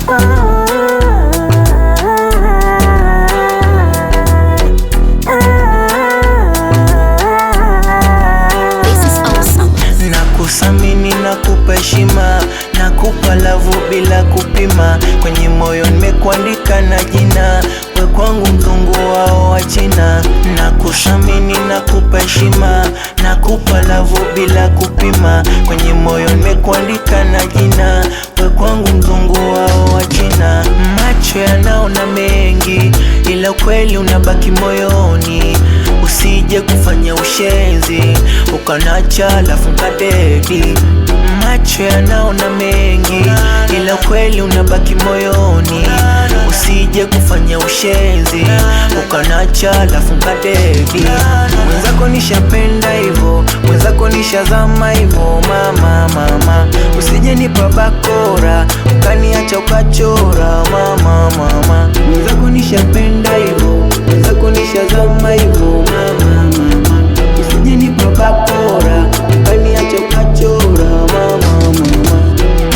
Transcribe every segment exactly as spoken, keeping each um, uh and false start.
Nakusamini na kupa heshima, na kupa lavu bila kupima. Kwenye moyo nimekuandika na jina, we kwangu mzungu wao wa China. Nakusamini na kupa heshima, na kupa lavu bila kupima. Kwenye moyo nimekuandika na jina, we kwangu mzungu wao wa China. Macho yanaona mengi, ila ukweli unabaki moyoni. Usije kufanya ushenzi ukanacha alafu nkadedi. Macho yanaona mengi, ila ukweli unabaki moyoni. Usije kufanya ushenzi ukanacha alafu nkadedi. Mwenzako nishapenda hivo, mwenzako nishazama hivo. Mama, mama, usije nipa bakora ukaniacha ukachora. Mama, mama, mwenzako nishapenda hivo, mwenzako nishazama hivo. Mama, mama, usije nipa bakora ukaniacha ukachora. Mama, mama.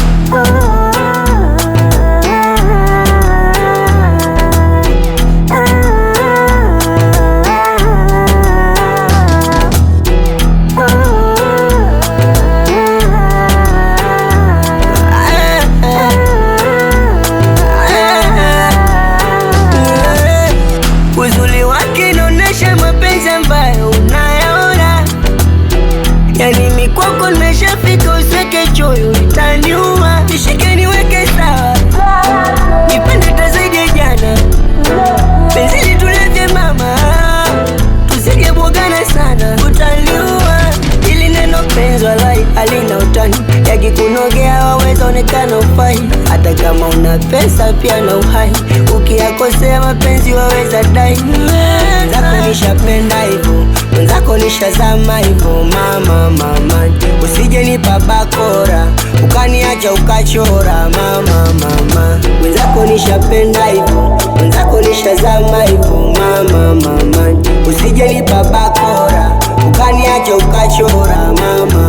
Uzuri wake inaonesha mapenzi ambayo unayaona. Yani mikwako nimeshafika, usweke choyo itaniuma. Nishike niweke sawa, nipende hata zaidi ya jana. Penzi litulete mama, tusije bwagana sana, utaniua. Ili neno penzi walai halina utani, yakikunogea waweza onekana ufai. Hata kama una pesa pia na uhai, ukiyakosea mapenzi waweza dai. Mwenzako nishapenda hivo, mwenzako nishazama hivo. Mama, mama, usije nipa bakora ukaniacha ukachora. Mama, mama, mwenzako nishapenda hivo, mwenzako nishazama hivo. Mama, mama, usije nipa bakora ukaniacha ukachora. Mama